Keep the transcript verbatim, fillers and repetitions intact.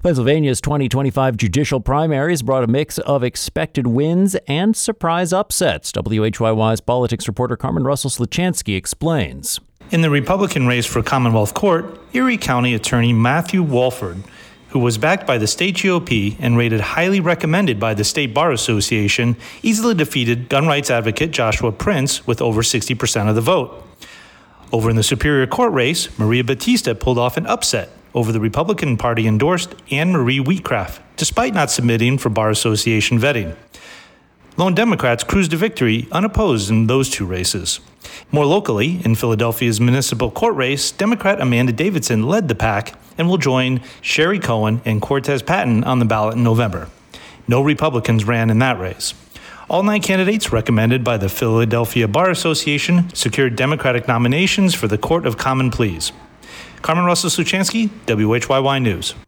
Pennsylvania's twenty twenty-five judicial primaries brought a mix of expected wins and surprise upsets. W H Y Y's politics reporter Carmen Russell-Sluchansky explains. In the Republican race for Commonwealth Court, Erie County Attorney Matthew Walford, who was backed by the state G O P and rated highly recommended by the State Bar Association, easily defeated gun rights advocate Joshua Prince with over sixty percent of the vote. Over in the Superior Court race, Maria Batista pulled off an upset over the Republican Party-endorsed Anne Marie Wheatcraft, despite not submitting for Bar Association vetting. Lone Democrats cruised to victory unopposed in those two races. More locally, in Philadelphia's municipal court race, Democrat Amanda Davidson led the pack and will join Sherry Cohen and Cortez Patton on the ballot in November. No Republicans ran in that race. All nine candidates recommended by the Philadelphia Bar Association secured Democratic nominations for the Court of Common Pleas. Carmen Russell-Sluchansky, W H Y Y News.